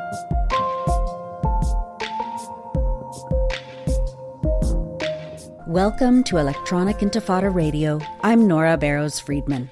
Welcome to Electronic Intifada Radio. I'm Nora Barrows-Friedman.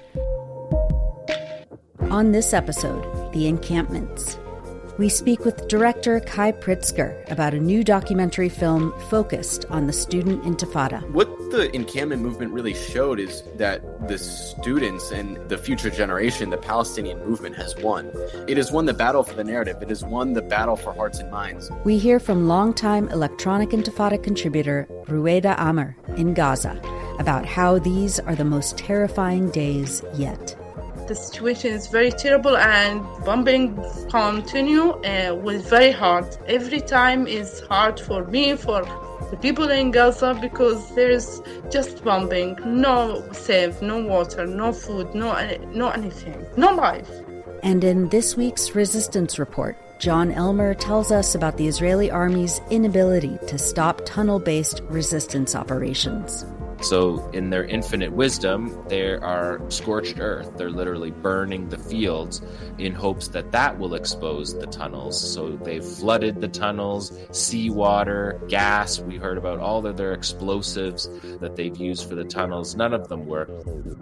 On this episode, The Encampments. We speak with director Kai Pritzker about a new documentary film focused on the student intifada. What the encampment movement really showed is that the students and the future generation, the Palestinian movement, has won. It has won the battle for the narrative. It has won the battle for hearts and minds. We hear from longtime Electronic Intifada contributor Ruwaida Amr in Gaza about how these are the most terrifying days yet. The situation is very terrible and bombing continue was very hard. Every time is hard for me, for the people in Gaza, because there is just bombing, no safe, no water, no food, no anything, no life. And in this week's Resistance Report, John Elmer tells us about the Israeli army's inability to stop tunnel-based resistance operations. So in their infinite wisdom, they are scorched earth. They're literally burning the fields in hopes that that will expose the tunnels. So they've flooded the tunnels, seawater, gas. We heard about all of their explosives that they've used for the tunnels. None of them work.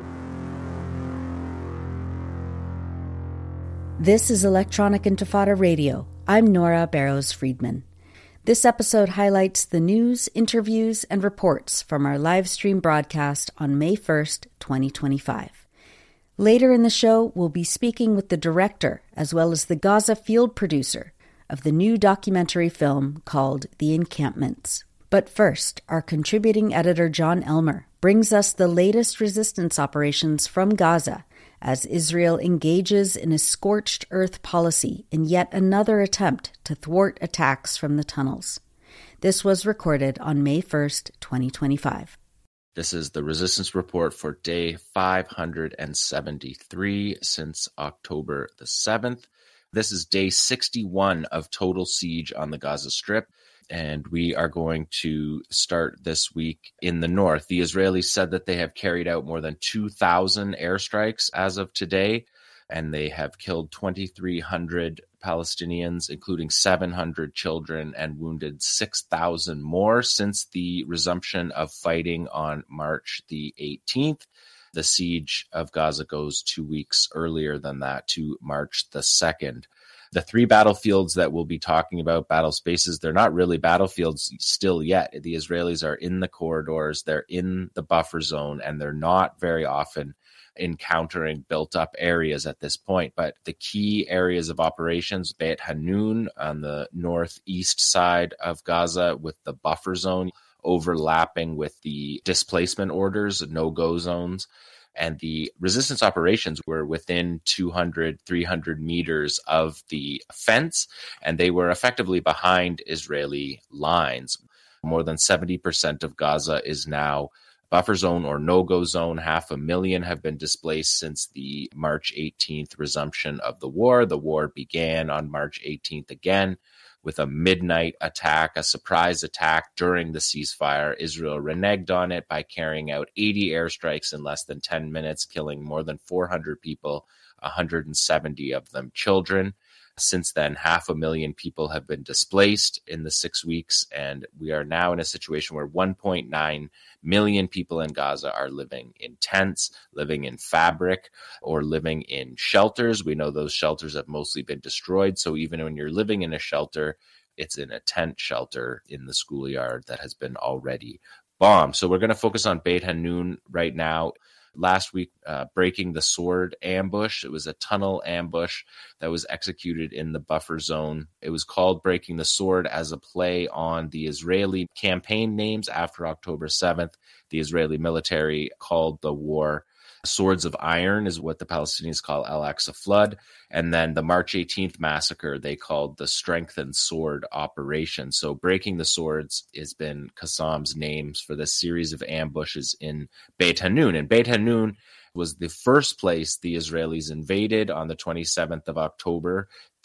This is Electronic Intifada Radio. I'm Nora Barrows-Friedman. This episode highlights the news, interviews, and reports from our live stream broadcast on May 1st, 2025. Later in the show, we'll be speaking with the director as well as the Gaza field producer of the new documentary film called The Encampments. But first, our contributing editor John Elmer brings us the latest resistance operations from Gaza as Israel engages in a scorched earth policy in yet another attempt to thwart attacks from the tunnels. This was recorded on May 1st, 2025. This is the Resistance Report for day 573 since October the 7th. This is day 61 of total siege on the Gaza Strip. And we are going to start this week in the north. The Israelis said that they have carried out more than 2,000 airstrikes as of today, and they have killed 2,300 Palestinians, including 700 children, and wounded 6,000 more since the resumption of fighting on March the 18th. The siege of Gaza goes 2 weeks earlier than that, to March the 2nd. The three battlefields that we'll be talking about, battle spaces, they're not really battlefields still yet. The Israelis are in the corridors, they're in the buffer zone, and they're not very often encountering built-up areas at this point. But the key areas of operations, Beit Hanun on the northeast side of Gaza with the buffer zone overlapping with the displacement orders, no-go zones. And the resistance operations were within 200, 300 meters of the fence, and they were effectively behind Israeli lines. More than 70% of Gaza is now buffer zone or no-go zone. 500,000 have been displaced since the March 18th resumption of the war. The war began on March 18th again with a midnight attack, a surprise attack during the ceasefire. Israel reneged on it by carrying out 80 airstrikes in less than 10 minutes, killing more than 400 people, 170 of them children. Since then, 500,000 people have been displaced in the 6 weeks, and we are now in a situation where 1.9 million people in Gaza are living in tents, living in fabric, or living in shelters. We know those shelters have mostly been destroyed, so even when you're living in a shelter, it's in a tent shelter in the schoolyard that has been already bombed. So we're going to focus on Beit Hanun right now. Last week, breaking the sword ambush. It was a tunnel ambush that was executed in the buffer zone. It was called Breaking the Sword as a play on the Israeli campaign names after October 7th. The Israeli military called the war Swords of Iron, is what the Palestinians call Al-Aqsa Flood. And then the March 18th massacre, they called the Strengthened Sword Operation. So Breaking the Swords has been Qassam's names for this series of ambushes in Beit Hanun. And Beit Hanun was the first place the Israelis invaded on the 27th of October,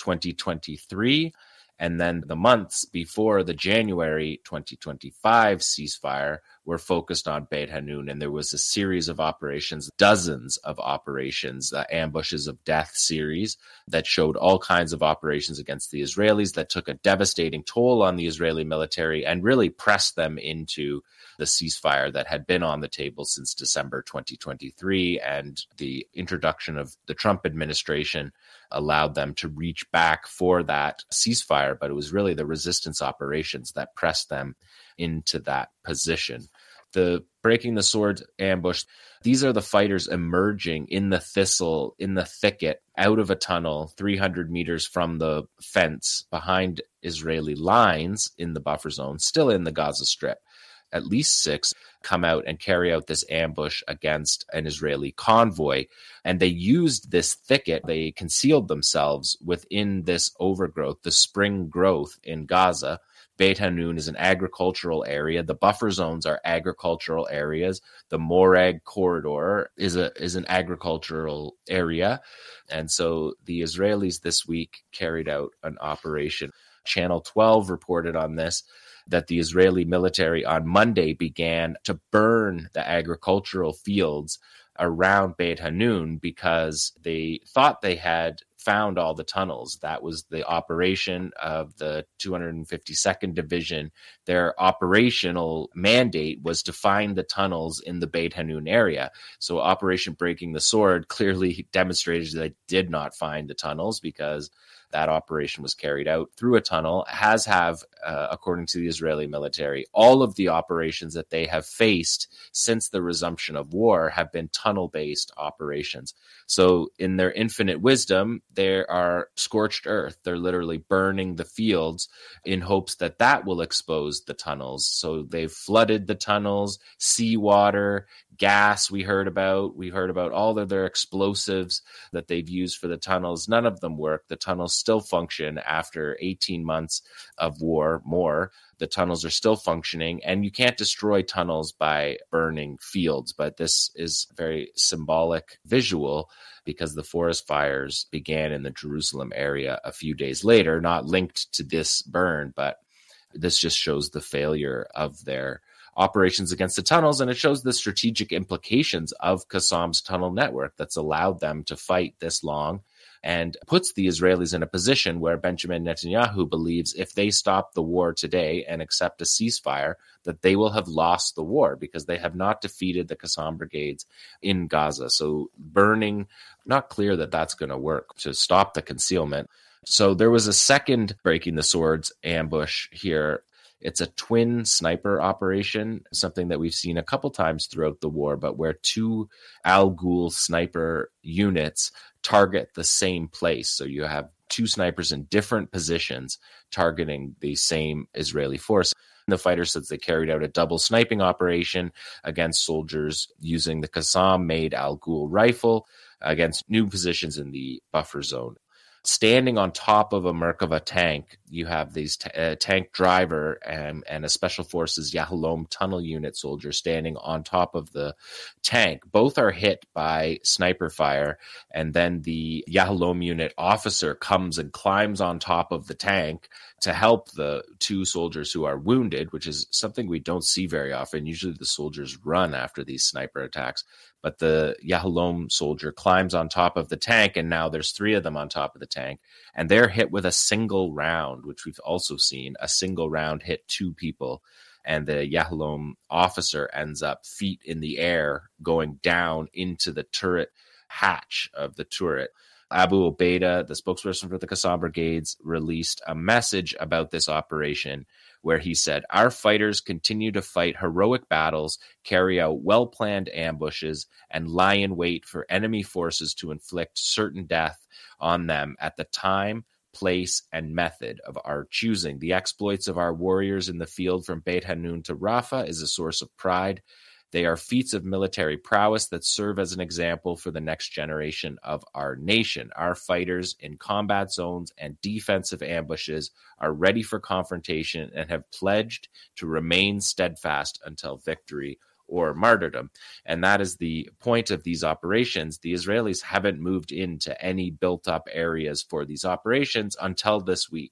2023. And then the months before the January 2025 ceasefire were focused on Beit Hanun, and there was a series of operations, dozens of operations, ambushes of death series that showed all kinds of operations against the Israelis that took a devastating toll on the Israeli military and really pressed them into the ceasefire that had been on the table since December 2023, and the introduction of the Trump administration allowed them to reach back for that ceasefire, but it was really the resistance operations that pressed them into that position. The breaking the sword ambush, these are the fighters emerging in the thistle, in the thicket, out of a tunnel 300 meters from the fence behind Israeli lines in the buffer zone, still in the Gaza Strip. At least 6 come out and carry out this ambush against an Israeli convoy. And they used this thicket. They concealed themselves within this overgrowth, the spring growth in Gaza. Beit Hanun is an agricultural area. The buffer zones are agricultural areas. The Morag corridor is an agricultural area. And so the Israelis this week carried out an operation. Channel 12 reported on this, that the Israeli military on Monday began to burn the agricultural fields around Beit Hanun because they thought they had found all the tunnels. That was the operation of the 252nd Division. Their operational mandate was to find the tunnels in the Beit Hanun area. So Operation Breaking the Sword clearly demonstrated that they did not find the tunnels, because that operation was carried out through a tunnel, according to the Israeli military, all of the operations that they have faced since the resumption of war have been tunnel-based operations. So in their infinite wisdom, they are scorched earth. They're literally burning the fields in hopes that that will expose the tunnels. So they've flooded the tunnels, seawater, gas we heard about all of their explosives that they've used for the tunnels. None of them work. The tunnels still function after 18 months of war more. The tunnels are still functioning, and you can't destroy tunnels by burning fields. But this is a very symbolic visual, because the forest fires began in the Jerusalem area a few days later, not linked to this burn, but this just shows the failure of their operations against the tunnels, and it shows the strategic implications of Qassam's tunnel network that's allowed them to fight this long, and puts the Israelis in a position where Benjamin Netanyahu believes if they stop the war today and accept a ceasefire, that they will have lost the war, because they have not defeated the Qassam brigades in Gaza. So burning, not clear that that's going to work to stop the concealment. So there was a second breaking the swords ambush here. It's a twin sniper operation, something that we've seen a couple times throughout the war, but where 2 Al Ghul sniper units target the same place. So you have 2 snipers in different positions targeting the same Israeli force. The fighter says they carried out a double sniping operation against soldiers using the Qassam-made Al Ghul rifle against new positions in the buffer zone. Standing on top of a Merkava tank, you have these tank driver and a Special Forces Yahalom tunnel unit soldier standing on top of the tank. Both are hit by sniper fire, and then the Yahalom unit officer comes and climbs on top of the tank to help the 2 soldiers who are wounded, which is something we don't see very often. Usually the soldiers run after these sniper attacks. But the Yahalom soldier climbs on top of the tank, and now there's 3 of them on top of the tank. And they're hit with a single round, which we've also seen. A single round hit 2 people. And the Yahalom officer ends up feet in the air, going down into the turret hatch of the turret. Abu Obaida, the spokesperson for the Qassam brigades, released a message about this operation where he said, "Our fighters continue to fight heroic battles, carry out well-planned ambushes, and lie in wait for enemy forces to inflict certain death on them at the time, place, and method of our choosing. The exploits of our warriors in the field from Beit Hanun to Rafah is a source of pride. They are feats of military prowess that serve as an example for the next generation of our nation. Our fighters in combat zones and defensive ambushes are ready for confrontation and have pledged to remain steadfast until victory or martyrdom." And that is the point of these operations. The Israelis haven't moved into any built-up areas for these operations until this week.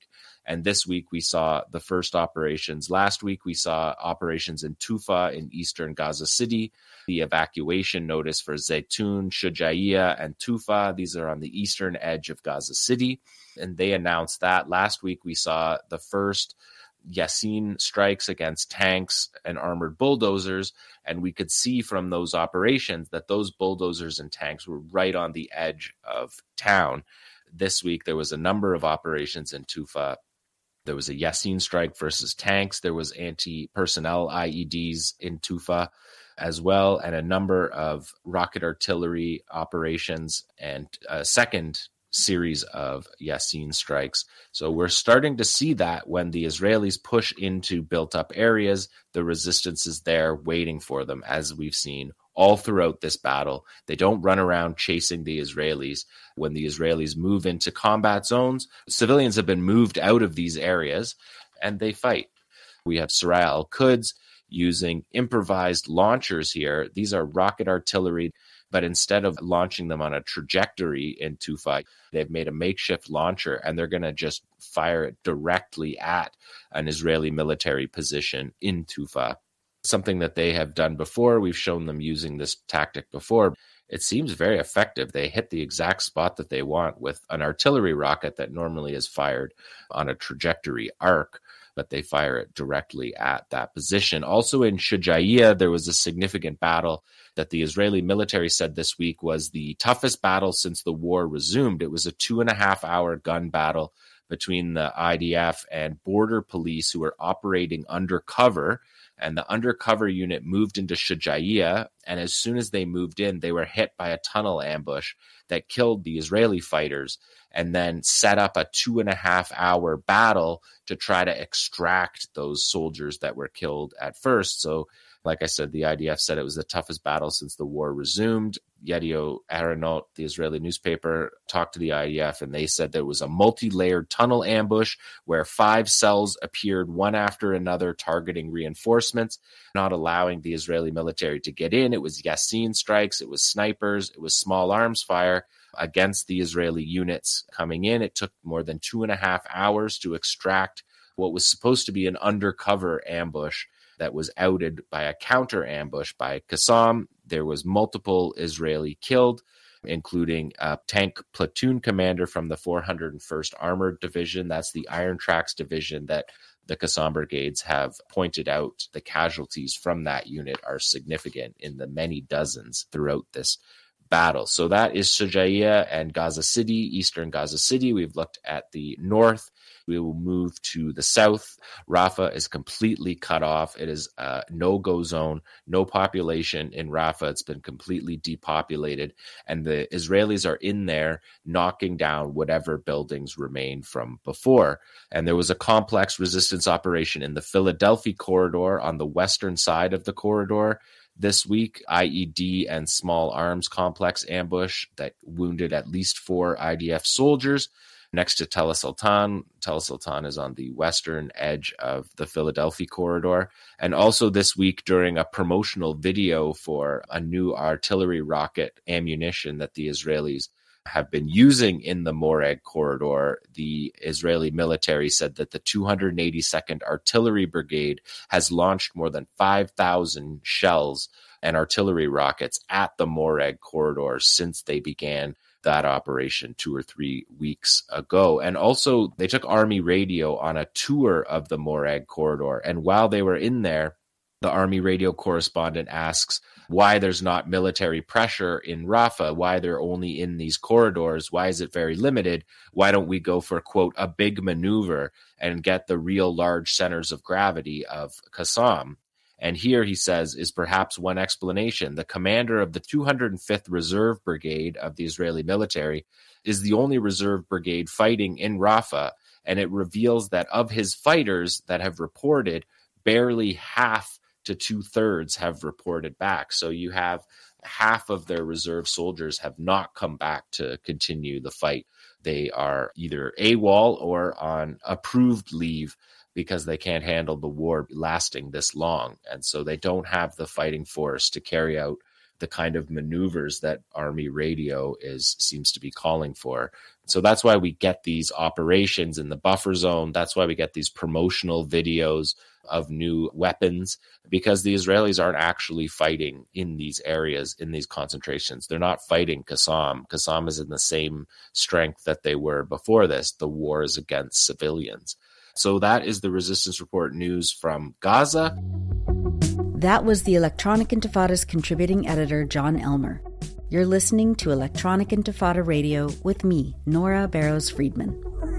And this week we saw the first operations. Last week we saw operations in Tufa in eastern Gaza City, the evacuation notice for Zaytun, Shujaiya, and Tufa. These are on the eastern edge of Gaza City. And they announced that. Last week we saw the first Yassin strikes against tanks and armored bulldozers, and we could see from those operations that those bulldozers and tanks were right on the edge of town. This week there was a number of operations in Tufa. There was a Yassin strike versus tanks. There was anti-personnel IEDs in Tufa as well, and a number of rocket artillery operations and a second series of Yassin strikes. So we're starting to see that when the Israelis push into built-up areas, the resistance is there waiting for them, as we've seen all throughout this battle. They don't run around chasing the Israelis. When the Israelis move into combat zones, civilians have been moved out of these areas, and they fight. We have Saraya al-Quds using improvised launchers here. These are rocket artillery, but instead of launching them on a trajectory in Tufa, they've made a makeshift launcher, and they're going to just fire it directly at an Israeli military position in Tufa. Something that they have done before. We've shown them using this tactic before. It seems very effective. They hit the exact spot that they want with an artillery rocket that normally is fired on a trajectory arc, but they fire it directly at that position. Also in Shujaiya, there was a significant battle that the Israeli military said this week was the toughest battle since the war resumed. It was a 2.5-hour gun battle between the IDF and border police who were operating undercover. And the undercover unit moved into Shujaiya, and as soon as they moved in, they were hit by a tunnel ambush that killed the Israeli fighters, and then set up a 2.5-hour battle to try to extract those soldiers that were killed at first. So, like I said, the IDF said it was the toughest battle since the war resumed. Yedioth Ahronot, the Israeli newspaper, talked to the IDF, and they said there was a multi-layered tunnel ambush where 5 cells appeared one after another, targeting reinforcements, not allowing the Israeli military to get in. It was Yassin strikes, it was snipers, it was small arms fire against the Israeli units coming in. It took more than 2.5 hours to extract what was supposed to be an undercover ambush that was outed by a counter ambush by Qassam. There was multiple Israeli killed, including a tank platoon commander from the 401st Armored Division. That's the Iron Tracks division that the Qassam brigades have pointed out. The casualties from that unit are significant in the many dozens throughout this battle. So that is Shujaiya and Gaza City, eastern Gaza City. We've looked at the north. We will move to the south. Rafah is completely cut off. It is a no-go zone, no population in Rafah. It's been completely depopulated, and the Israelis are in there knocking down whatever buildings remain from before. And there was a complex resistance operation in the Philadelphia corridor on the western side of the corridor this week. IED and small arms complex ambush that wounded at least 4 IDF soldiers next to Tel Sultan. Tel Sultan is on the western edge of the Philadelphia corridor. And also this week, during a promotional video for a new artillery rocket ammunition that the Israelis have been using in the Moreg corridor, the Israeli military said that the 282nd Artillery Brigade has launched more than 5,000 shells and artillery rockets at the Moreg corridor since they began that operation 2 or 3 weeks ago. And also, they took Army radio on a tour of the Moreg corridor. And while they were in there, the Army radio correspondent asks why there's not military pressure in Rafah, why they're only in these corridors, why is it very limited? Why don't we go for, quote, a big maneuver and get the real large centers of gravity of Qassam? And here, he says, is perhaps one explanation. The commander of the 205th Reserve Brigade of the Israeli military is the only reserve brigade fighting in Rafah, and it reveals that of his fighters that have reported, barely half to 2/3 have reported back. So you have half of their reserve soldiers have not come back to continue the fight. They are either AWOL or on approved leave because they can't handle the war lasting this long. And so they don't have the fighting force to carry out the kind of maneuvers that Army radio seems to be calling for. So that's why we get these operations in the buffer zone. That's why we get these promotional videos of new weapons, because the Israelis aren't actually fighting in these areas, in these concentrations. They're not fighting Qassam. Qassam is in the same strength that they were before this. The war is against civilians. So that is the Resistance Report news from Gaza. That was the Electronic Intifada's contributing editor, John Elmer. You're listening to Electronic Intifada Radio with me, Nora Barrows-Friedman.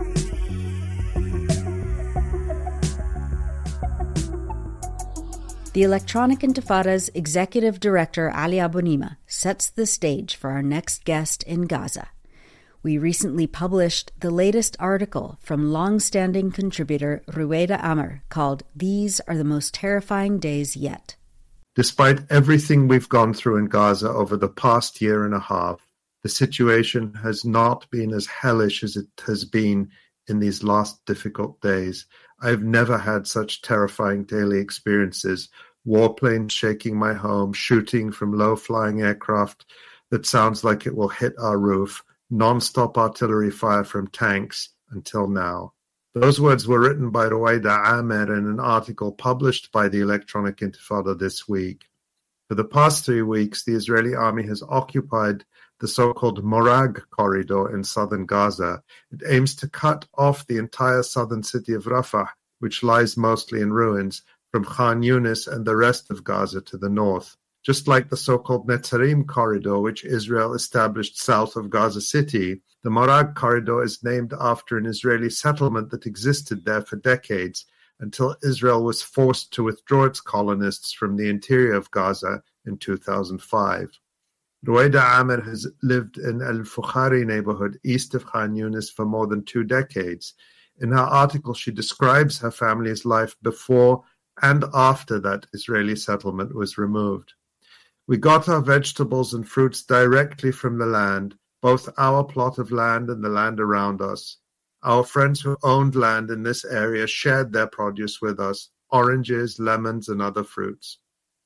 The Electronic Intifada's executive director, Ali Abunimah, sets the stage for our next guest in Gaza. We recently published the latest article from long-standing contributor Ruwaida Amr called "These Are the Most Terrifying Days Yet." Despite everything we've gone through in Gaza over the past year and a half, the situation has not been as hellish as it has been in these last difficult days. I've never had such terrifying daily experiences. Warplanes shaking my home, shooting from low-flying aircraft that sounds like it will hit our roof, non-stop artillery fire from tanks until now. Those words were written by Ruwaida Amr in an article published by the Electronic Intifada this week. For the past 3 weeks, the Israeli army has occupied the so-called Morag corridor in southern Gaza. It aims to cut off the entire southern city of Rafah, which lies mostly in ruins, from Khan Yunis and the rest of Gaza to the north. Just like the so-called Netzarim corridor, which Israel established south of Gaza City, the Morag corridor is named after an Israeli settlement that existed there for decades, until Israel was forced to withdraw its colonists from the interior of Gaza in 2005. Ruwaida Amr has lived in Al-Fukhari neighborhood east of Khan Yunis for more than 2 decades. In her article, she describes her family's life before and after that Israeli settlement was removed. We got our vegetables and fruits directly from the land, both our plot of land and the land around us. Our friends who owned land in this area shared their produce with us, oranges, lemons, and other fruits.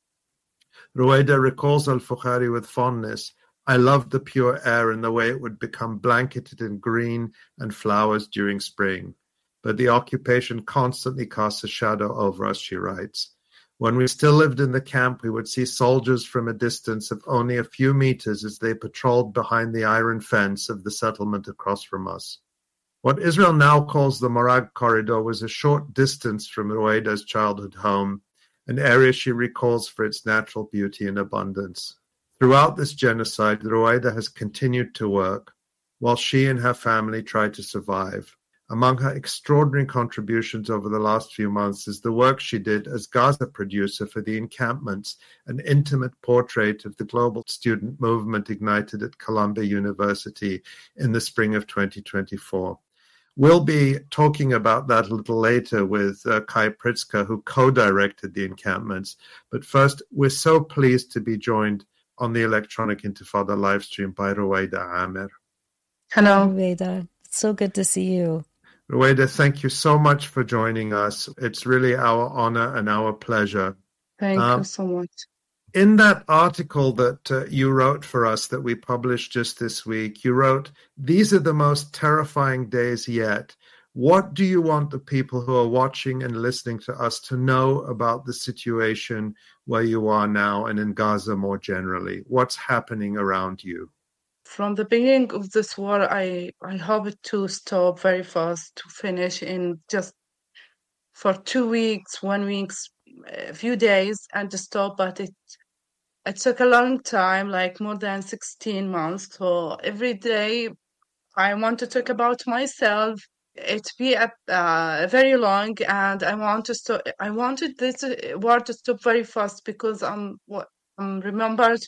Ruwaida recalls Al-Fukhari with fondness. I loved the pure air and the way it would become blanketed in green and flowers during spring. But the occupation constantly casts a shadow over us, she writes. When we still lived in the camp, we would see soldiers from a distance of only a few meters as they patrolled behind the iron fence of the settlement across from us. What Israel now calls the Morag corridor was a short distance from Ruwaida's childhood home, an area she recalls for its natural beauty and abundance. Throughout this genocide, Ruwaida has continued to work, while she and her family try to survive. Among her extraordinary contributions over the last few months is the work she did as Gaza producer for the encampments, an intimate portrait of the global student movement ignited at Columbia University in the spring of 2024. We'll be talking about that a little later with Kai Pritzker, who co-directed the encampments. But first, we're so pleased to be joined on the Electronic Intifada livestream by Ruwaida Amr. Hello, Ruwaida. It's so good to see you. Ruwaida, thank you so much for joining us. It's really our honor and our pleasure. Thank you so much. In that article that you wrote for us that we published just this week, you wrote, "These are the most terrifying days yet." What do you want the people who are watching and listening to us to know about the situation where you are now and in Gaza more generally? What's happening around you? From the beginning of this war, I hope to stop very fast, to finish in just for 2 weeks, 1 week, a few days, and to stop. But it took a long time, like more than 16 months. So every day I want to talk about myself. It be very long, and I wanted this war to stop very fast because remembered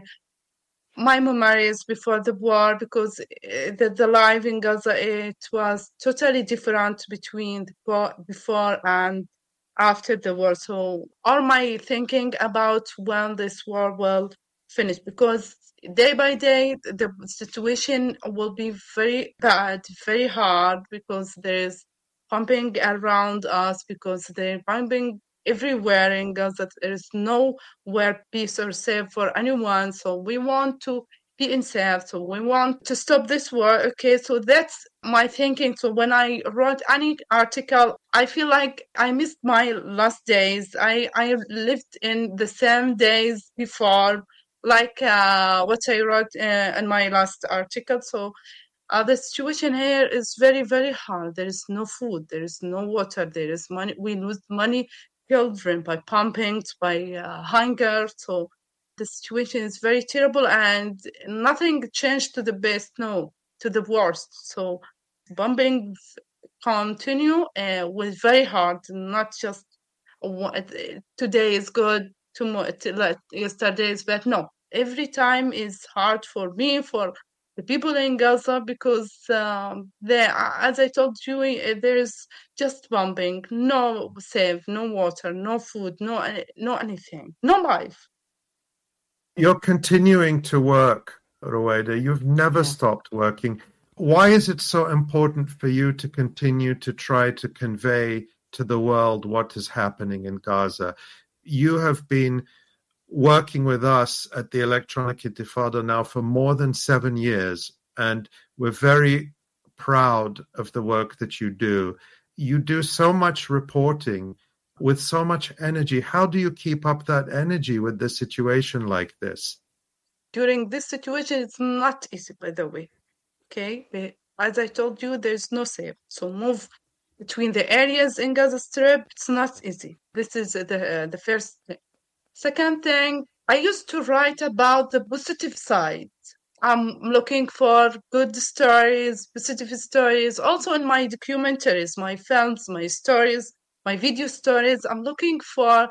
my memories before the war, because the life in Gaza, it was totally different between before and after the war. So all my thinking about when this war will finish, because day by day the situation will be very bad, very hard, because there's bombing around us, because they're bombing everywhere in Gaza. There is nowhere peace or safe for anyone. So we want to be in safe. So we want to stop this war. Okay, so that's my thinking. So when I wrote any article, I feel like I missed my last days. I lived in the same days before, like what I wrote in my last article. So the situation here is very, very hard. There is no food. There is no water. There is money. We lose money, children by pumping, by hunger. So the situation is very terrible, and nothing changed to the best. No, to the worst. So bombings continue with very hard. Not just today is good, tomorrow, yesterday is bad. No, every time is hard for me, for the people in Gaza, because there, as I told you, there is just bombing, no safe, no water, no food, no anything, no life. You're continuing to work, Ruwaida. You've never stopped working. Why is it so important for you to continue to try to convey to the world what is happening in Gaza? You have been working with us at the Electronic Intifada now for more than 7 years, and we're very proud of the work that you do. You do so much reporting with so much energy. How do you keep up that energy with the situation like this? During this situation, it's not easy, by the way. Okay, as I told you, there's no safe. So move between the areas in Gaza Strip, it's not easy. This is the first thing. Second thing, I used to write about the positive side. I'm looking for good stories, positive stories. Also in my documentaries, my films, my stories, my video stories, I looked for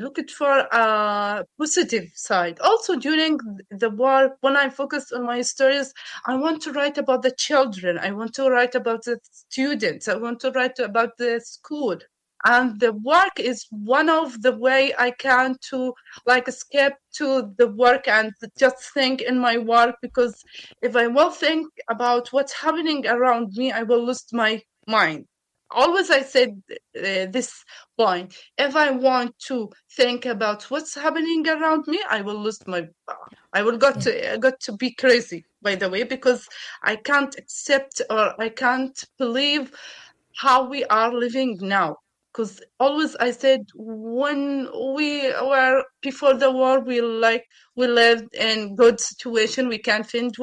a positive side. Also during the war, when I focused on my stories, I want to write about the children. I want to write about the students. I want to write about the school. And the work is one of the way I can to escape to the work and just think in my work, because if I will think about what's happening around me, I will lose my mind. Always I said this point. If I want to think about what's happening around me, I will lose I will got to be crazy, by the way, because I can't accept or I can't believe how we are living now. Because always I said, when we were before the war, we lived in good situation. We can find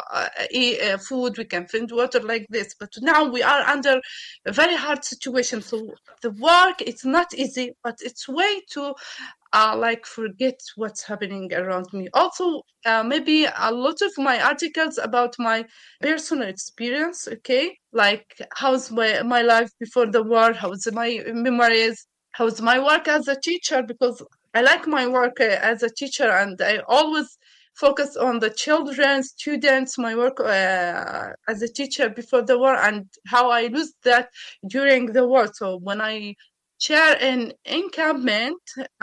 food, we can find water like this. But now we are under a very hard situation. So the work, it's not easy, but it's way to forget what's happening around me. Also, maybe a lot of my articles about my personal experience, okay? Like how's my life before the war, how's my memories, how's my work as a teacher, because I like my work as a teacher, and I always focus on the children, students, my work as a teacher before the war, and how I lose that during the war. So when I share an encampment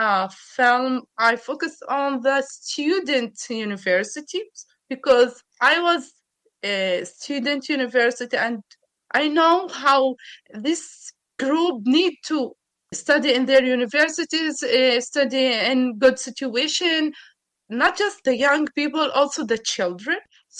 film, I focus on the student universities, because I was a student university, and I know how this group need to study in their universities, study in good situation, not just the young people, also the children.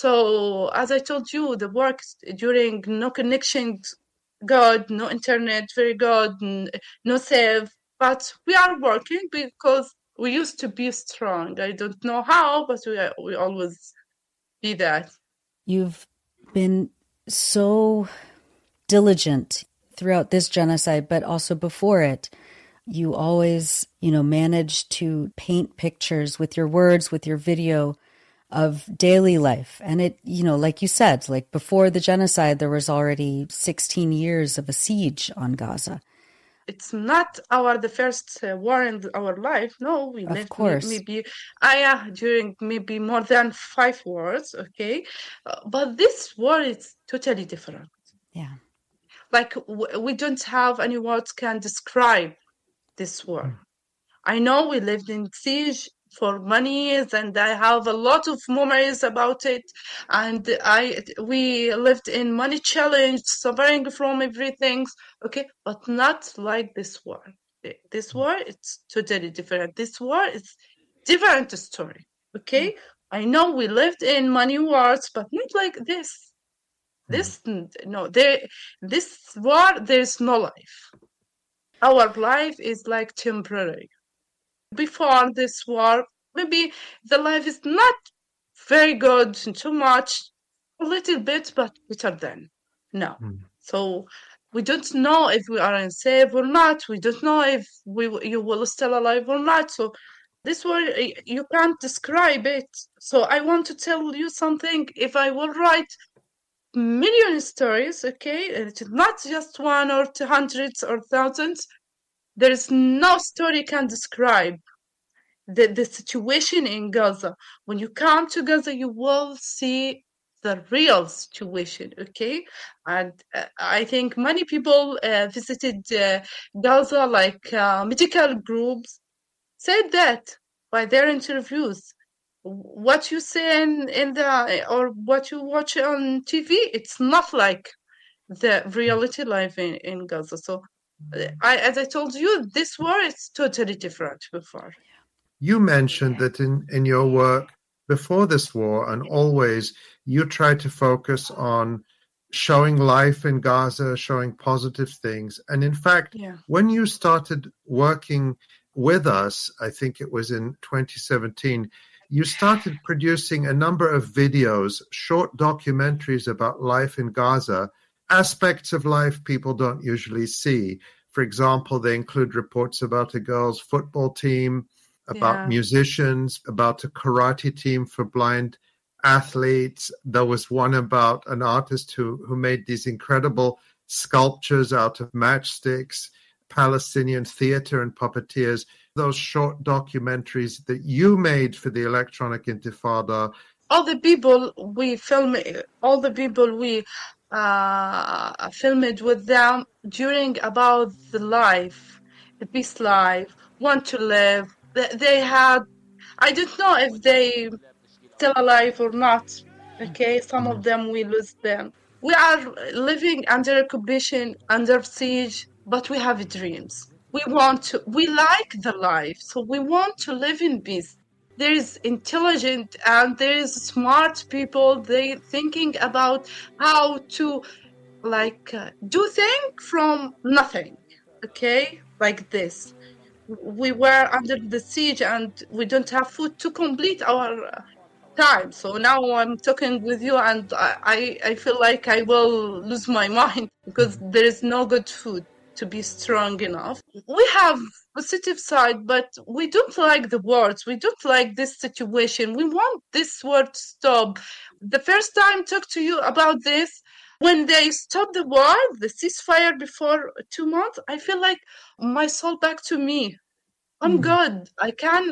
So as I told you, the work during no connection, good, no internet, very good, no safe, but we are working because we used to be strong. I don't know how, but we always be that. You've been so diligent throughout this genocide, but also before it. You always, manage to paint pictures with your words, with your video of daily life. And it, like you said, like before the genocide, there was already 16 years of a siege on Gaza. It's not the first war in our life. No, we lived maybe during maybe more than 5 wars, okay? But this war is totally different. Yeah. Like we don't have any words can describe this war. I know we lived in siege for many years, and I have a lot of memories about it. And we lived in many challenges, suffering from everything. Okay, but not like this war. This war, it's totally different. This war is different story. Okay, I know we lived in many wars, but not like this. This war, there's no life. Our life is like temporary. Before this war, maybe the life is not very good, too much, a little bit, but better than now. So we don't know if we are unsafe or not. We don't know if you will still alive or not. So this war, you can't describe it. So I want to tell you something. If I will write million stories, okay, it's not just one or 200 or thousands, there is no story can describe the situation in Gaza. When you come to Gaza, you will see the real situation, okay? And I think many people visited Gaza, like medical groups, said that by their interviews. What you see in the or what you watch on TV, it's not like the reality life in Gaza. So, as I told you, this war is totally different before. You mentioned that in your work before this war and always, you try to focus on showing life in Gaza, showing positive things. And in fact, when you started working with us, I think it was in 2017, you started producing a number of videos, short documentaries about life in Gaza, aspects of life people don't usually see. For example, they include reports about a girls' football team, about musicians, about a karate team for blind athletes. There was one about an artist who made these incredible sculptures out of matchsticks, Palestinian theater and puppeteers. Those short documentaries that you made for the Electronic Intifada. All the people we filmed with them during about the life, the peace life, want to live. They had, I don't know if they still alive or not. Okay, some of them we lose them. We are living under occupation, under siege, but we have dreams. We like the life, so we want to live in peace. There is intelligent and there is smart people. They thinking about how to do things from nothing. Okay, like this. We were under the siege and we don't have food to complete our time. So now I'm talking with you and I feel like I will lose my mind because there is no good food to be strong enough. We have positive side, but we don't like the wars. We don't like this situation. We want this war to stop. The first time I talked to you about this, when they stopped the war, the ceasefire before 2 months, I feel like my soul back to me. I'm good. I can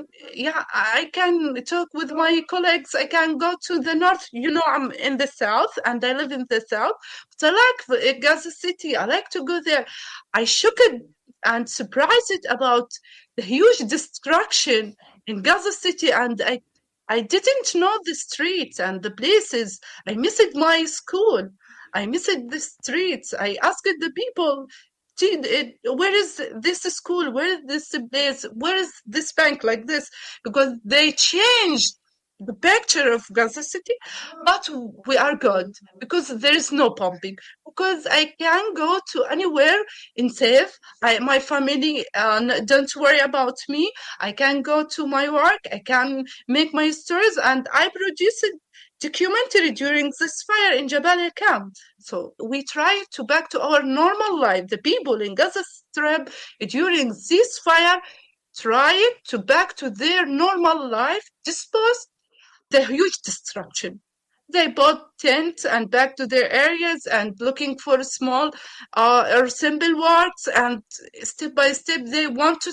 talk with my colleagues. I can go to the north. You know, I'm in the south and I live in the south. But I like Gaza City. I like to go there. I shocked and surprised about the huge destruction in Gaza City. And I didn't know the streets and the places. I missed my school. I missed the streets. I asked the people, where is this school? Where is this place? Where is this bank like this? Because they changed the picture of Gaza City, but we are good because there is no pumping. Because I can go to anywhere in safe. My family don't worry about me. I can go to my work. I can make my stories, and I produce a documentary during this fire in Jabalia camp. So we try to back to our normal life. The people in Gaza Strip during this fire try to back to their normal life despite the huge destruction. They bought tents and back to their areas and looking for small or simple works, and step by step they wanted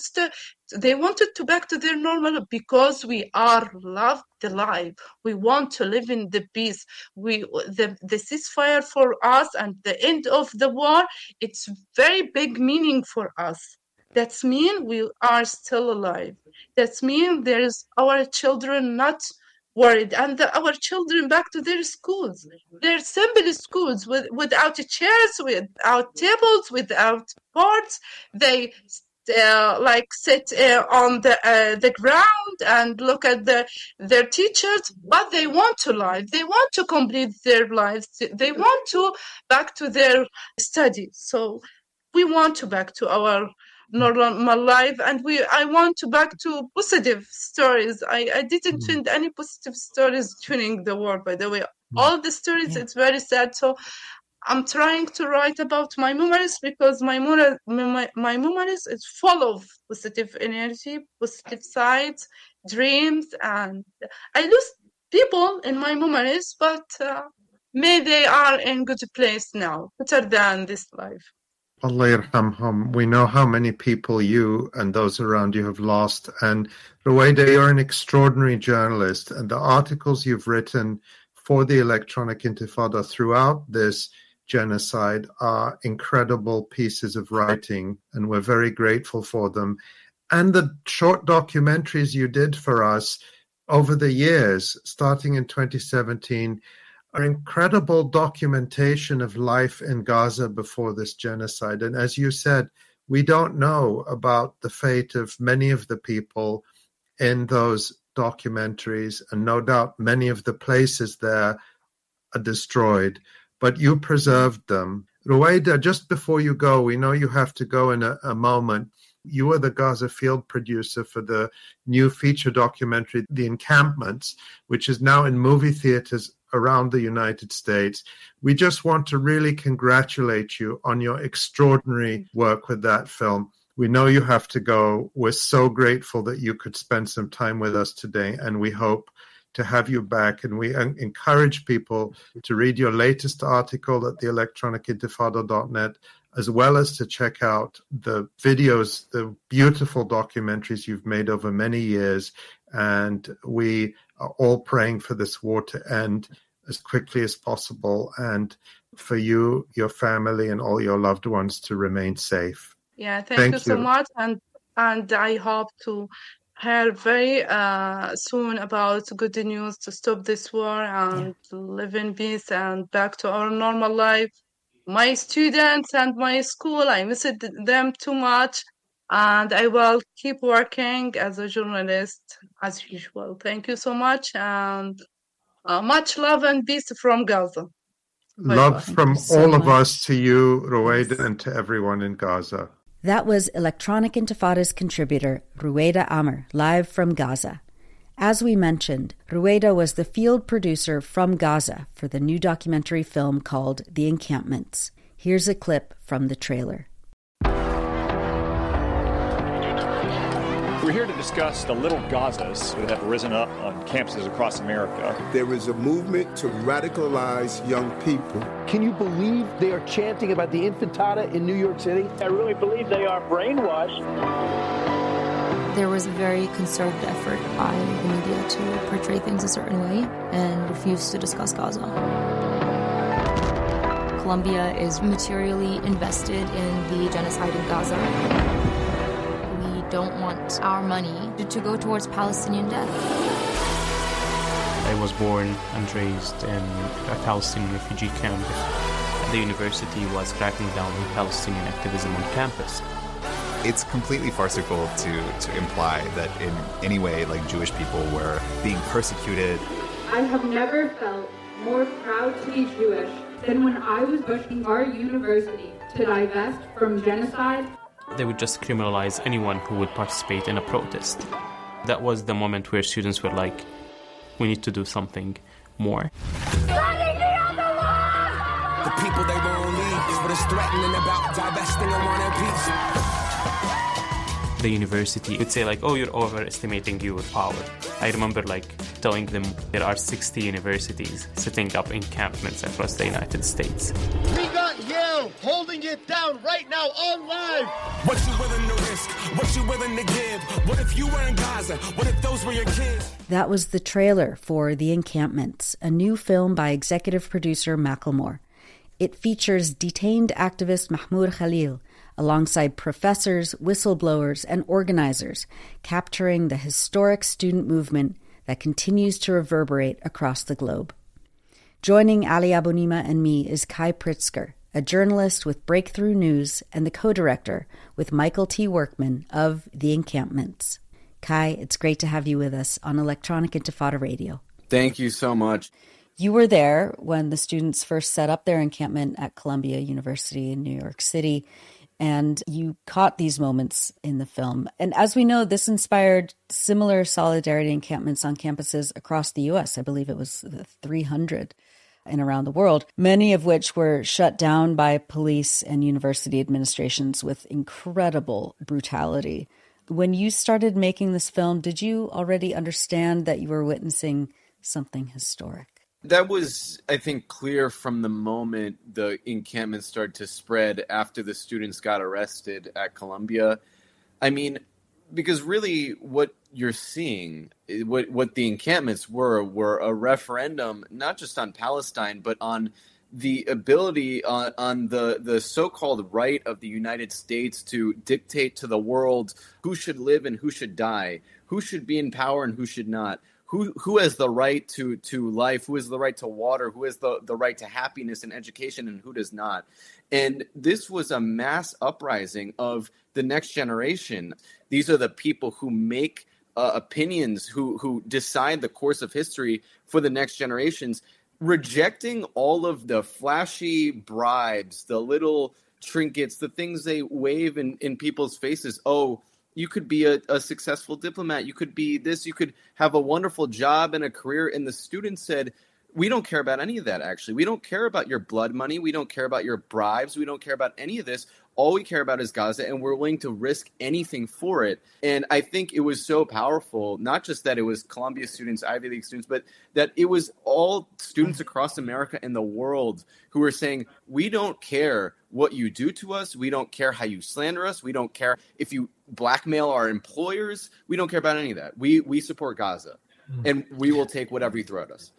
to back to their normal because we are loved the life. We want to live in the peace. The ceasefire for us and the end of the war, it's very big meaning for us. That's mean we are still alive. That's mean there is our children not worried, and our children back to their schools. They're simple schools without chairs, without tables, without boards. They sit on the ground and look at their teachers, but they want to live. They want to complete their lives. They want to back to their studies. So we want to back to our normal life, and I want to back to positive stories. I didn't find any positive stories during the war, by the way. All the stories, it's very sad. So I'm trying to write about my memories, because my memories is full of positive energy, positive sides, dreams, and I lose people in my memories, but may they are in good place now, better than this life. Allah yarhamhum. We know how many people you and those around you have lost. And Ruwaida, you're an extraordinary journalist, and the articles you've written for the Electronic Intifada throughout this genocide are incredible pieces of writing, and we're very grateful for them. And the short documentaries you did for us over the years, starting in 2017, are incredible documentation of life in Gaza before this genocide. And as you said, we don't know about the fate of many of the people in those documentaries, and no doubt many of the places there are destroyed, but you preserved them. Ruwaida, just before you go, we know you have to go in a moment. You were the Gaza field producer for the new feature documentary, The Encampments, which is now in movie theaters around the United States. We just want to really congratulate you on your extraordinary work with that film. We know you have to go. We're so grateful that you could spend some time with us today, and we hope to have you back. And we encourage people to read your latest article at theelectronicintifada.net, as well as to check out the videos, the beautiful documentaries you've made over many years. And we are all praying for this war to end as quickly as possible, and for you, your family, and all your loved ones to remain safe. Yeah, thank you so much. And I hope to hear very soon about good news to stop this war and live in peace and back to our normal life. My students and my school, I missed them too much. And I will keep working as a journalist as usual. Thank you so much. And much love and peace from Gaza. Love from all of us to you, Ruwaida, and to everyone in Gaza. That was Electronic Intifada's contributor, Ruwaida Amr, live from Gaza. As we mentioned, Ruwaida was the field producer from Gaza for the new documentary film called The Encampments. Here's a clip from the trailer. We're here to discuss the little Gazas that have risen up on campuses across America. There is a movement to radicalize young people. Can you believe they are chanting about the Intifada in New York City? I really believe they are brainwashed. There was a very concerted effort by the media to portray things a certain way and refuse to discuss Gaza. Colombia is materially invested in the genocide in Gaza. Don't want our money to go towards Palestinian death. I was born and raised in a Palestinian refugee camp. The university was cracking down on Palestinian activism on campus. It's completely farcical to imply that in any way, like, Jewish people were being persecuted. I have never felt more proud to be Jewish than when I was pushing our university to divest from genocide. They would just criminalize anyone who would participate in a protest. That was the moment where students were like, we need to do something more. Standing beyond the law! The people they won't leave is what is threatening about divesting and wanting peace. The university would say like, oh, you're overestimating your power. I remember like telling them there are 60 universities setting up encampments across the United States. We got Yale holding it down right now on live. What you willing to risk? What you willing to give? What if you were in Gaza? What if those were your kids? That was the trailer for The Encampments, a new film by executive producer Macklemore. It features detained activist Mahmoud Khalil, alongside professors, whistleblowers, and organizers, capturing the historic student movement that continues to reverberate across the globe. Joining Ali Abunimah and me is Kai Pritzker, a journalist with Breakthrough News and the co-director with Michael T. Workman of The Encampments. Kai, it's great to have you with us on Electronic Intifada Radio. Thank you so much. You were there when the students first set up their encampment at Columbia University in New York City, and you caught these moments in the film. And as we know, this inspired similar solidarity encampments on campuses across the U.S. I believe it was 300 and around the world, many of which were shut down by police and university administrations with incredible brutality. When you started making this film, did you already understand that you were witnessing something historic? That was, I think, clear from the moment the encampment started to spread after the students got arrested at Columbia. I mean, because really what you're seeing, what the encampments were a referendum, not just on Palestine, but on the ability on the so-called right of the United States to dictate to the world who should live and who should die, who should be in power and who should not. Who has the right to life, who has the right to water, who has the right to happiness and education, and who does not. And this was a mass uprising of the next generation. These are the people who make opinions, who decide the course of history for the next generations, rejecting all of the flashy bribes, the little trinkets, the things they wave in people's faces. Oh, you could be a successful diplomat. You could be this. You could have a wonderful job and a career. And the students said, we don't care about any of that, actually. We don't care about your blood money. We don't care about your bribes. We don't care about any of this. All we care about is Gaza, and we're willing to risk anything for it. And I think it was so powerful, not just that it was Columbia students, Ivy League students, but that it was all students across America and the world who were saying, we don't care what you do to us. We don't care how you slander us. We don't care if you blackmail our employers. We don't care about any of that. We support Gaza, and we will take whatever you throw at us.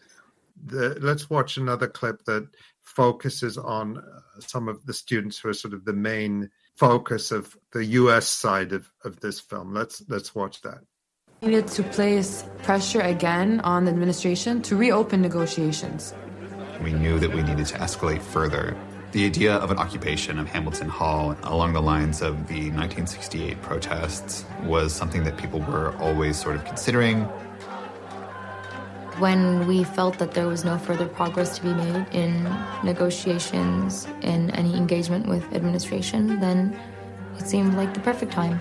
Let's watch another clip that focuses on some of the students who are sort of the main focus of the U.S. side of this film. Let's watch that. We needed to place pressure again on the administration to reopen negotiations. We knew that we needed to escalate further. The idea of an occupation of Hamilton Hall along the lines of the 1968 protests was something that people were always sort of considering. When we felt that there was no further progress to be made in negotiations, in any engagement with administration, then it seemed like the perfect time.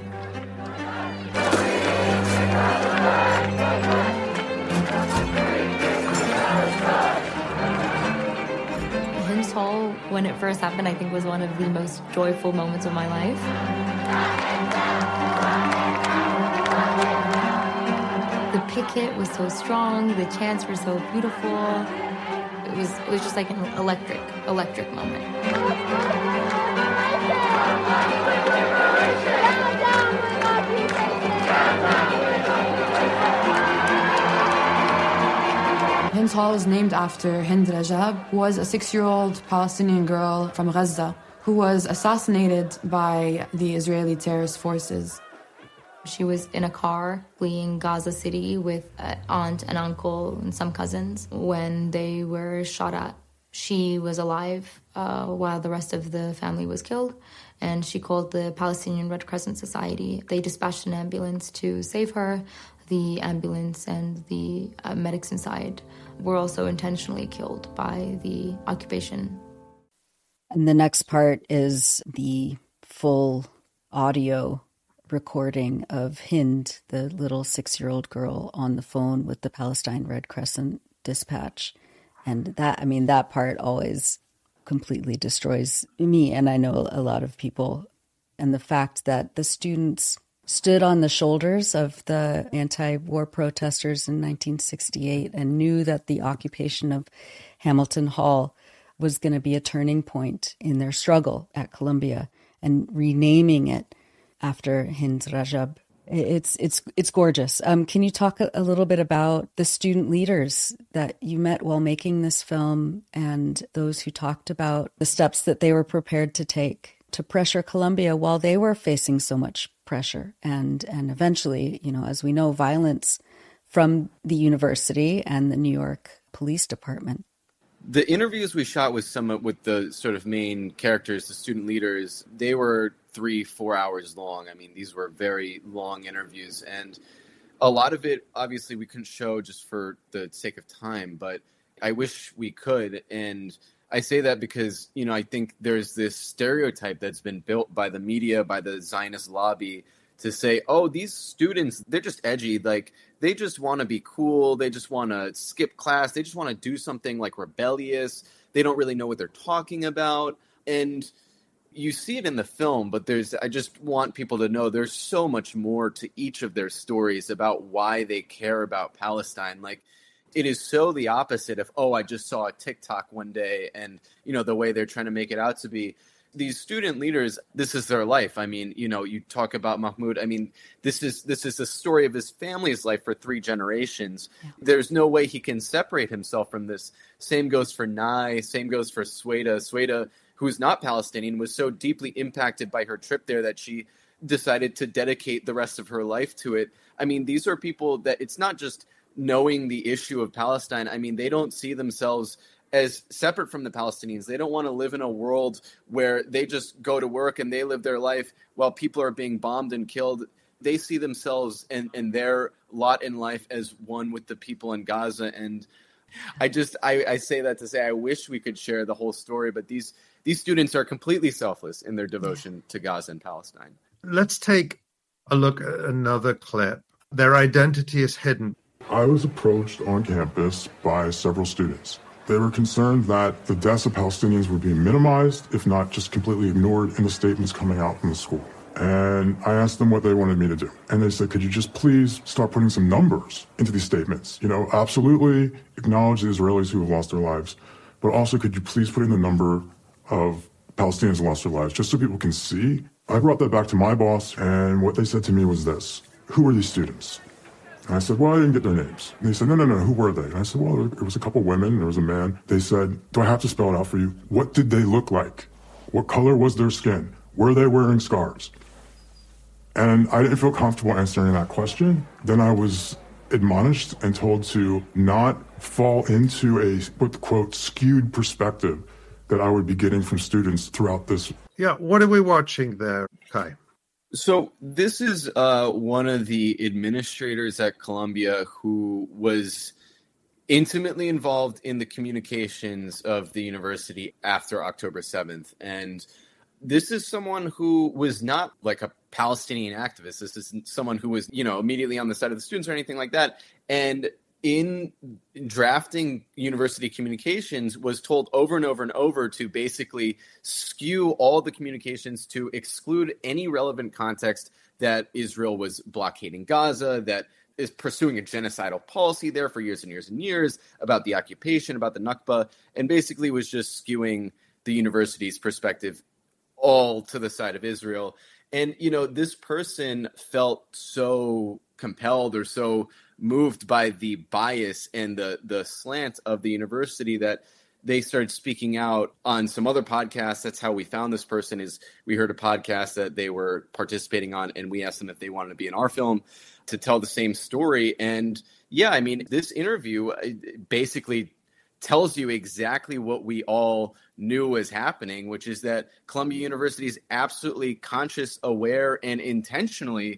Hymns Hall, when it first happened, I think was one of the most joyful moments of my life. The picket was so strong, the chants were so beautiful. It was just like an electric moment. Hymns Hall is named after Hind Rajab, who was a 6-year-old Palestinian girl from Gaza who was assassinated by the Israeli terrorist forces. She was in a car fleeing Gaza City with an aunt and uncle and some cousins when they were shot at. She was alive while the rest of the family was killed, and she called the Palestinian Red Crescent Society. They dispatched an ambulance to save her. The ambulance and the medics inside were also intentionally killed by the occupation. And the next part is the full audio recording of Hind, the little 6-year-old girl, on the phone with the Palestine Red Crescent dispatch. And that part always completely destroys me, and I know a lot of people. And the fact that the students stood on the shoulders of the anti-war protesters in 1968 and knew that the occupation of Hamilton Hall was going to be a turning point in their struggle at Columbia, and renaming it after Hind Rajab. It's gorgeous. Can you talk a little bit about the student leaders that you met while making this film and those who talked about the steps that they were prepared to take to pressure Columbia while they were facing so much pressure and eventually, as we know, violence from the university and the New York Police Department? The interviews we shot with the sort of main characters, the student leaders, they were 3-4 hours long. I mean, these were very long interviews, and a lot of it, obviously, we couldn't show just for the sake of time, but I wish we could. And I say that because, I think there's this stereotype that's been built by the media, by the Zionist lobby, to say, oh, these students, they're just edgy. Like, they just want to be cool. They just want to skip class. They just want to do something like rebellious. They don't really know what they're talking about. And you see it in the film, but I just want people to know there's so much more to each of their stories about why they care about Palestine. Like, it is so the opposite of, oh, I just saw a TikTok one day and, the way they're trying to make it out to be. These student leaders, this is their life. I mean, you talk about Mahmoud. I mean, this is the story of his family's life for 3 generations. Yeah. There's no way he can separate himself from this. Same goes for Nai. Same goes for Sweda. Sweda, who's not Palestinian, was so deeply impacted by her trip there that she decided to dedicate the rest of her life to it. I mean, these are people that it's not just knowing the issue of Palestine. I mean, they don't see themselves as separate from the Palestinians. They don't want to live in a world where they just go to work and they live their life while people are being bombed and killed. They see themselves and their lot in life as one with the people in Gaza. And I say that to say I wish we could share the whole story, but these students are completely selfless in their devotion to Gaza and Palestine. Let's take a look at another clip. Their identity is hidden. I was approached on campus by several students. They were concerned that the deaths of Palestinians would be minimized, if not just completely ignored in the statements coming out from the school. And I asked them what they wanted me to do. And they said, could you just please start putting some numbers into these statements? Absolutely acknowledge the Israelis who have lost their lives, but also could you please put in the number of Palestinians who lost their lives, just so people can see? I brought that back to my boss, and what they said to me was this: who are these students? And I said, well, I didn't get their names. And they said, no, who were they? And I said, well, it was a couple women, there was a man. They said, do I have to spell it out for you? What did they look like? What color was their skin? Were they wearing scarves? And I didn't feel comfortable answering that question. Then I was admonished and told to not fall into a, quote, skewed perspective that I would be getting from students throughout this. Yeah, what are we watching there, Kai? So this is one of the administrators at Columbia who was intimately involved in the communications of the university after October 7th. And this is someone who was not like a Palestinian activist. This is someone who was, immediately on the side of the students or anything like that. And in drafting university communications was told over and over and over to basically skew all the communications to exclude any relevant context that Israel was blockading Gaza, that is pursuing a genocidal policy there for years and years and years, about the occupation, about the Nakba, and basically was just skewing the university's perspective all to the side of Israel. And, this person felt so compelled or so moved by the bias and the slant of the university that they started speaking out on some other podcasts. That's how we found this person. Is we heard a podcast that they were participating on, and we asked them if they wanted to be in our film to tell the same story. And yeah, I mean, this interview basically tells you exactly what we all knew was happening, which is that Columbia University is absolutely conscious, aware, and intentionally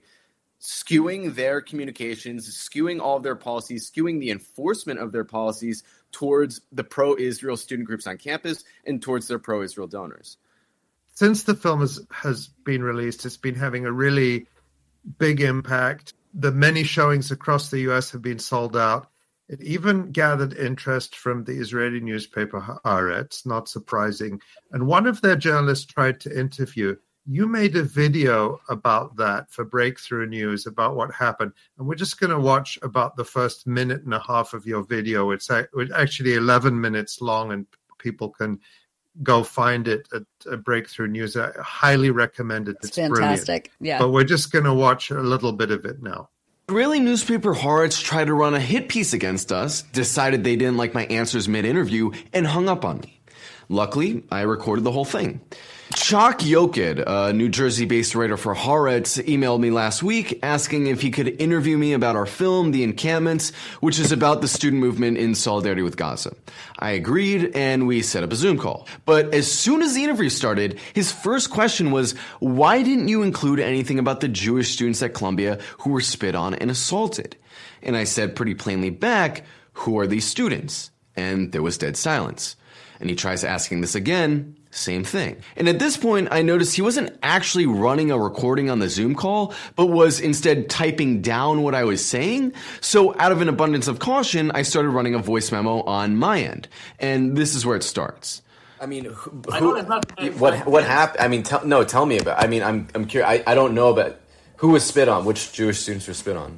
skewing their communications, skewing all of their policies, skewing the enforcement of their policies towards the pro-Israel student groups on campus and towards their pro-Israel donors. Since the film has been released, it's been having a really big impact. The many showings across the U.S. have been sold out. It even gathered interest from the Israeli newspaper Haaretz, not surprising. And one of their journalists tried to interview. You made a video about that for Breakthrough News, about what happened. And we're just going to watch about the first minute and a half of your video. It's actually 11 minutes long, and people can go find it at Breakthrough News. I highly recommend it. It's fantastic. Brilliant. Yeah. But we're just going to watch a little bit of it now. Israeli newspaper Haaretz tried to run a hit piece against us, decided they didn't like my answers mid-interview, and hung up on me. Luckily, I recorded the whole thing. Chuck Yoked, a New Jersey-based writer for Haaretz, emailed me last week asking if he could interview me about our film, The Encampments, which is about the student movement in solidarity with Gaza. I agreed, and we set up a Zoom call. But as soon as the interview started, his first question was, why didn't you include anything about the Jewish students at Columbia who were spit on and assaulted? And I said pretty plainly back, who are these students? And there was dead silence. And he tries asking this again, same thing. And at this point, I noticed he wasn't actually running a recording on the Zoom call, but was instead typing down what I was saying. So out of an abundance of caution, I started running a voice memo on my end. And this is where it starts. I mean, what happened? I mean, tell me about. I mean, I'm curious. I don't know about who was spit on. Which Jewish students were spit on?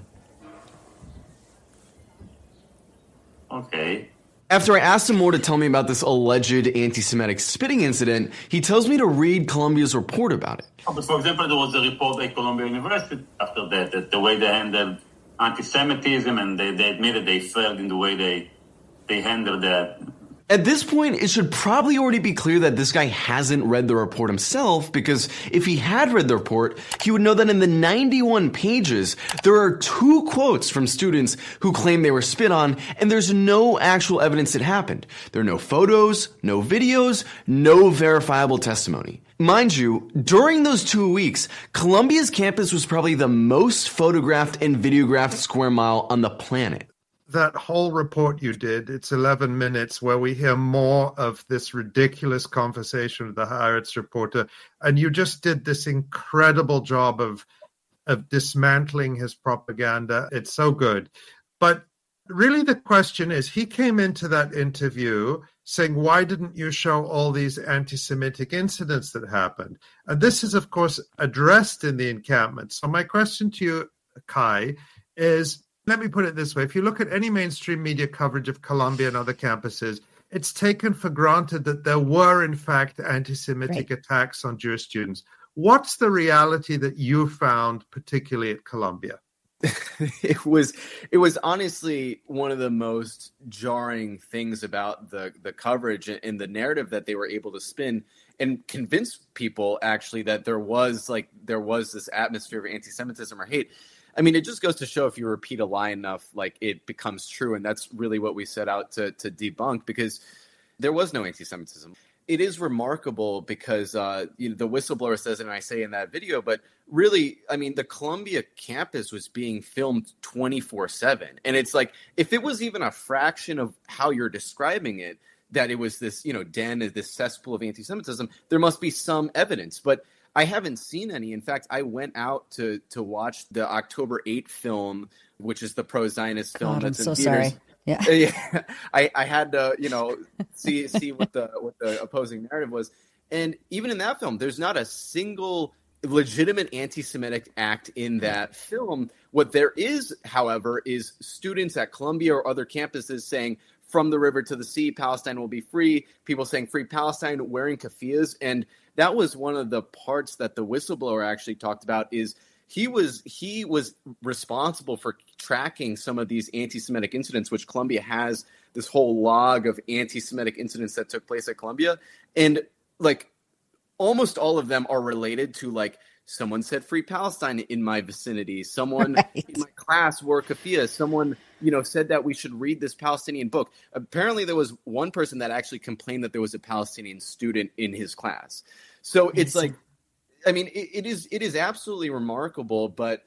Okay. After I asked him more to tell me about this alleged anti-Semitic spitting incident, he tells me to read Columbia's report about it. But for example, there was a report at Columbia University after that the way they handled anti-Semitism, and they admitted they failed in the way they handled that. At this point, it should probably already be clear that this guy hasn't read the report himself, because if he had read the report, he would know that in the 91 pages, there are 2 quotes from students who claim they were spit on, and there's no actual evidence it happened. There are no photos, no videos, no verifiable testimony. Mind you, during those 2 weeks, Columbia's campus was probably the most photographed and videographed square mile on the planet. That whole report you did, it's 11 minutes where we hear more of this ridiculous conversation with the Haaretz reporter. And you just did this incredible job of dismantling his propaganda. It's so good. But really the question is, he came into that interview saying, why didn't you show all these anti-Semitic incidents that happened? And this is, of course, addressed in The Encampment. So my question to you, Kai, is, let me put it this way. If you look at any mainstream media coverage of Columbia and other campuses, it's taken for granted that there were, in fact, anti-Semitic attacks on Jewish students. What's the reality that you found, particularly at Columbia? It was honestly one of the most jarring things about the coverage and the narrative that they were able to spin and convince people actually that there was this atmosphere of anti-Semitism or hate. I mean, it just goes to show if you repeat a lie enough, like, it becomes true. And that's really what we set out to debunk, because there was no anti-Semitism. It is remarkable because the whistleblower says it, and I say in that video, but really, I mean, the Columbia campus was being filmed 24/7. And it's like, if it was even a fraction of how you're describing it, that it was this, den, this cesspool of anti-Semitism, there must be some evidence. But I haven't seen any. In fact, I went out to watch the October 8th film, which is the pro-Zionist film that's in theaters. Sorry. Yeah. I had to, see what the opposing narrative was. And even in that film, there's not a single legitimate anti-Semitic act in that film. What there is, however, is students at Columbia or other campuses saying, from the river to the sea, Palestine will be free. People saying free Palestine, wearing keffiyehs. And that was one of the parts that the whistleblower actually talked about, is he was responsible for tracking some of these anti-Semitic incidents, which Columbia has this whole log of anti-Semitic incidents that took place at Columbia. And like almost all of them are related to, like, someone said free Palestine in my vicinity. Someone in my class wore keffiyeh. Someone, said that we should read this Palestinian book. Apparently there was one person that actually complained that there was a Palestinian student in his class. So it's like, I mean, it is absolutely remarkable, but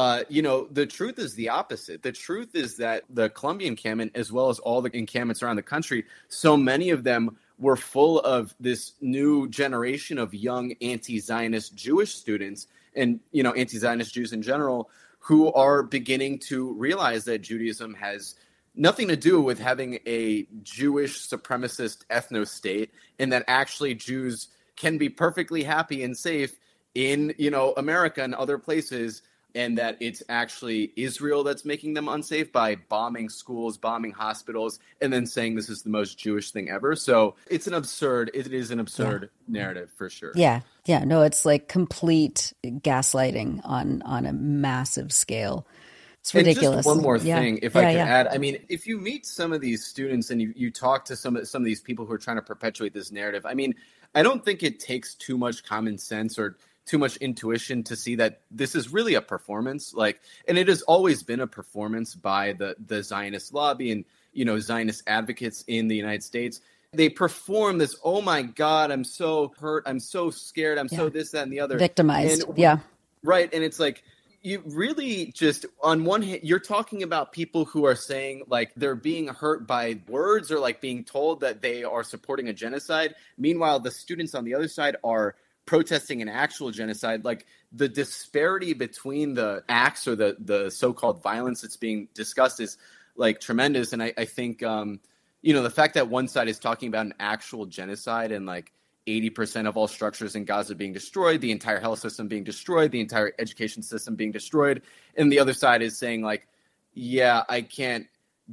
the truth is the opposite. The truth is that the Columbia encampment, as well as all the encampments around the country, so many of them were full of this new generation of young anti-Zionist Jewish students and, anti-Zionist Jews in general, who are beginning to realize that Judaism has nothing to do with having a Jewish supremacist ethno-state, and that actually Jews can be perfectly happy and safe in, America and other places, and that it's actually Israel that's making them unsafe by bombing schools, bombing hospitals, and then saying this is the most Jewish thing ever. So it is an absurd narrative for sure. Yeah. No, it's like complete gaslighting on a massive scale. It's ridiculous. And just one more thing, if I could add. I mean, if you meet some of these students and you talk to some of these people who are trying to perpetuate this narrative, I mean, I don't think it takes too much common sense or too much intuition to see that this is really a performance. And it has always been a performance by the Zionist lobby and, Zionist advocates in the United States. They perform this, oh my God, I'm so hurt, I'm so scared, I'm so this, that, and the other. Victimized, Right, and it's like, you really just, on one hand, you're talking about people who are saying they're being hurt by words or being told that they are supporting a genocide. Meanwhile, the students on the other side are protesting an actual genocide. The disparity between the acts or the so-called violence that's being discussed is tremendous. And I think, the fact that one side is talking about an actual genocide and 80% of all structures in Gaza being destroyed, the entire health system being destroyed, the entire education system being destroyed. And the other side is saying I can't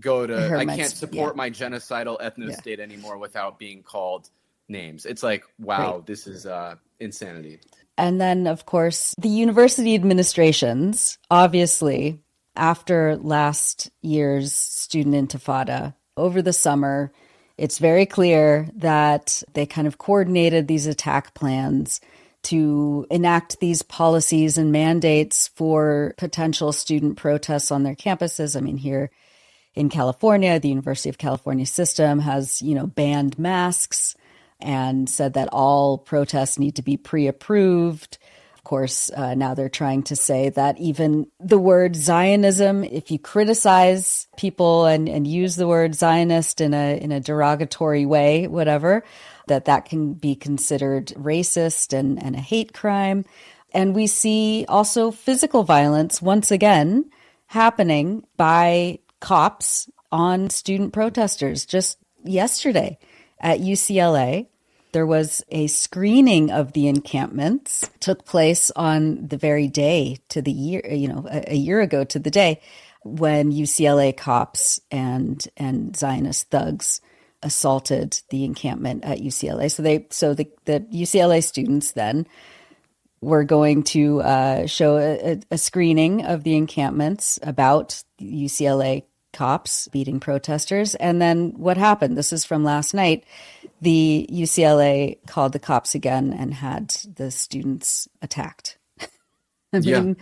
support my genocidal ethno-state anymore without being called names. It's wow, This is insanity. And then, of course, the university administrations, obviously, after last year's student intifada over the summer, it's very clear that they kind of coordinated these attack plans to enact these policies and mandates for potential student protests on their campuses. I mean, here in California, the University of California system has, banned masks and said that all protests need to be pre-approved. Of course, now they're trying to say that even the word Zionism, if you criticize people and use the word Zionist in a derogatory way, whatever, that can be considered racist and a hate crime. And we see also physical violence once again happening by cops on student protesters. Just yesterday at UCLA, there was a screening of the encampments, took place on the very day to the year, a year ago to the day, when UCLA cops and Zionist thugs assaulted the encampment at UCLA. So the UCLA students then were going to show a screening of the encampments about UCLA cops beating protesters. And then what happened? This is from last night. The UCLA called the cops again and had the students attacked. I mean,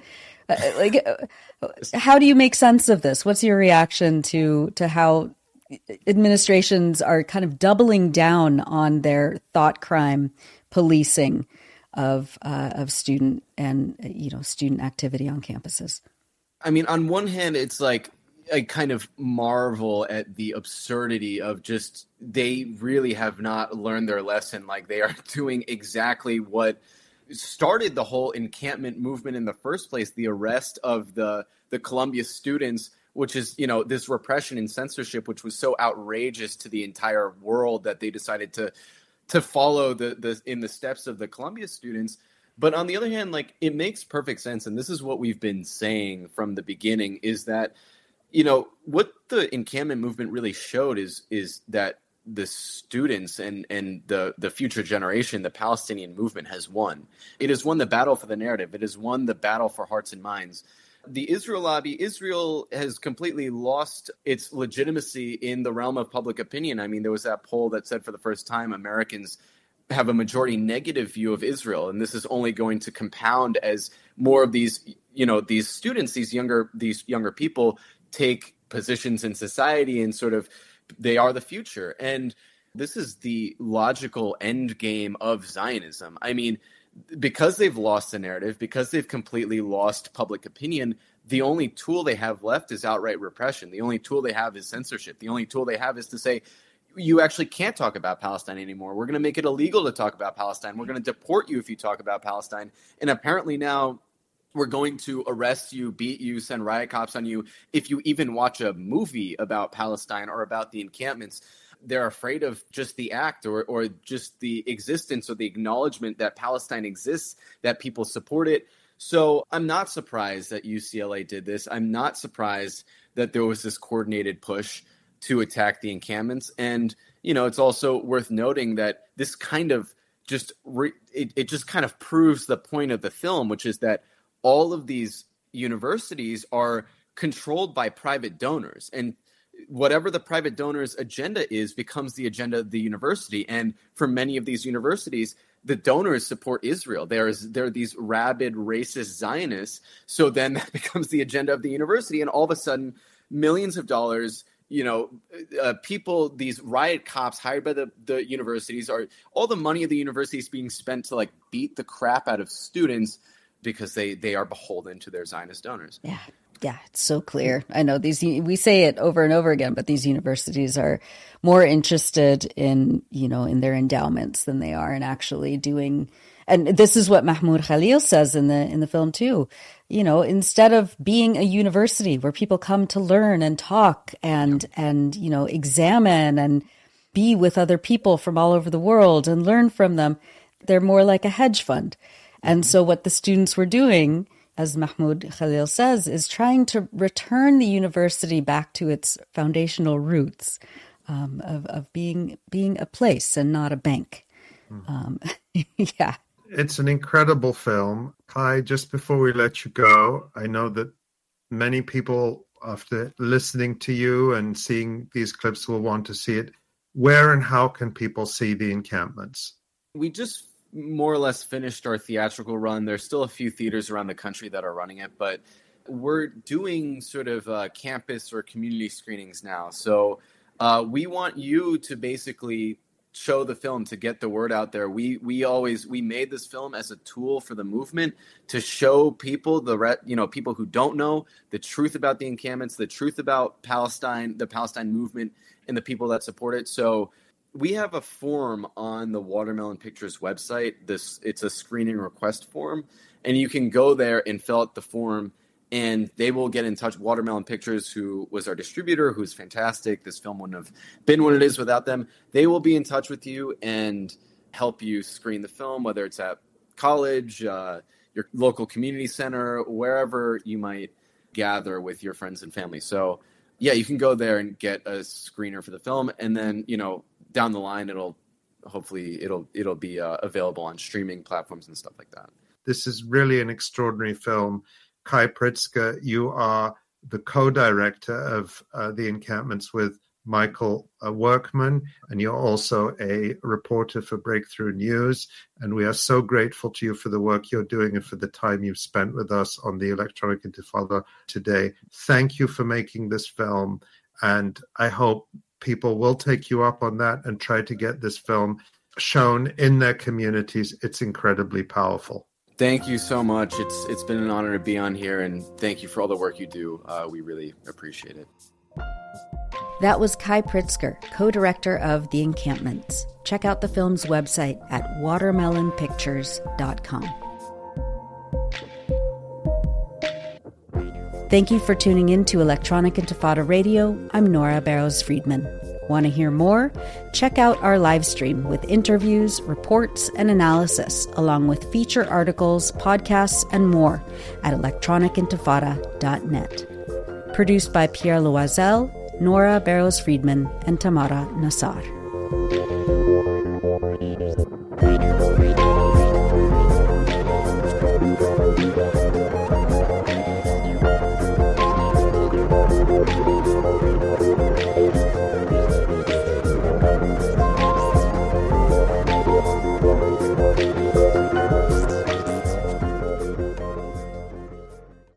how do you make sense of this? What's your reaction to how administrations are kind of doubling down on their thought crime policing of student and student activity on campuses? I mean, on one hand, it's I kind of marvel at the absurdity of just, they really have not learned their lesson. They are doing exactly what started the whole encampment movement in the first place, the arrest of the Columbia students, which is, this repression and censorship, which was so outrageous to the entire world that they decided to follow in the steps of the Columbia students. But on the other hand, it makes perfect sense. And this is what we've been saying from the beginning, is that what the encampment movement really showed is that the students and the future generation, the Palestinian movement, has won. It has won the battle for the narrative. It has won the battle for hearts and minds. The Israel lobby, Israel has completely lost its legitimacy in the realm of public opinion. I mean, there was that poll that said for the first time Americans have a majority negative view of Israel. And this is only going to compound as more of these students, these younger people take positions in society and sort of they are the future. And this is the logical end game of Zionism. I mean, because they've lost the narrative, because they've completely lost public opinion, the only tool they have left is outright repression. The only tool they have is censorship. The only tool they have is to say, you actually can't talk about Palestine anymore. We're going to make it illegal to talk about Palestine. We're going to deport you if you talk about Palestine. And apparently now we're going to arrest you, beat you, send riot cops on you if you even watch a movie about Palestine or about the encampments. They're afraid of just the act or just the existence or the acknowledgement that Palestine exists, that people support it. So I'm not surprised that UCLA did this. I'm not surprised that there was this coordinated push to attack the encampments. And, it's also worth noting that this kind of just it just kind of proves the point of the film, which is that all of these universities are controlled by private donors. And whatever the private donor's agenda is becomes the agenda of the university. And for many of these universities, the donors support Israel. There are these rabid racist Zionists. So then that becomes the agenda of the university. And all of a sudden, millions of dollars, people, these riot cops hired by the universities, are all the money of the universities being spent to like beat the crap out of students because they are beholden to their Zionist donors. Yeah, it's so clear. I know we say it over and over again, but these universities are more interested in their endowments than they are in actually doing. And this is what Mahmoud Khalil says in the film too. Instead of being a university where people come to learn and talk and examine and be with other people from all over the world and learn from them, they're more like a hedge fund. And so what the students were doing, as Mahmoud Khalil says, is trying to return the university back to its foundational roots of being a place and not a bank. Yeah. It's an incredible film. Kai, just before we let you go, I know that many people, after listening to you and seeing these clips, will want to see it. Where and how can people see The Encampments? We just more or less finished our theatrical run. There's still a few theaters around the country that are running it, but we're doing sort of campus or community screenings now. So we want you to basically show the film, to get the word out there. We made this film as a tool for the movement to show people, people who don't know the truth about the encampments, the truth about Palestine, the Palestine movement, and the people that support it. So we have a form on the Watermelon Pictures website. It's a screening request form, and you can go there and fill out the form, and they will get in touch with Watermelon Pictures, who was our distributor, who's fantastic. This film wouldn't have been what it is without them. They will be in touch with you and help you screen the film, whether it's at college, your local community center, wherever you might gather with your friends and family. So, yeah, you can go there and get a screener for the film, and then, down the line, it'll be available on streaming platforms and stuff like that. This is really an extraordinary film. Kai Pritzker, you are the co-director of The Encampments with Michael Workman, and you're also a reporter for Breakthrough News. And we are so grateful to you for the work you're doing and for the time you've spent with us on the Electronic Intifada today. Thank you for making this film, and I hope people will take you up on that and try to get this film shown in their communities. It's incredibly powerful. Thank you so much. It's been an honor to be on here, and thank you for all the work you do. We really appreciate it. That was Kai Pritzker, co-director of The Encampments. Check out the film's website at watermelonpictures.com. Thank you for tuning in to Electronic Intifada Radio. I'm Nora Barrows-Friedman. Want to hear more? Check out our live stream with interviews, reports, and analysis, along with feature articles, podcasts, and more at electronicintifada.net. Produced by Pierre Loisel, Nora Barrows-Friedman, and Tamara Nassar.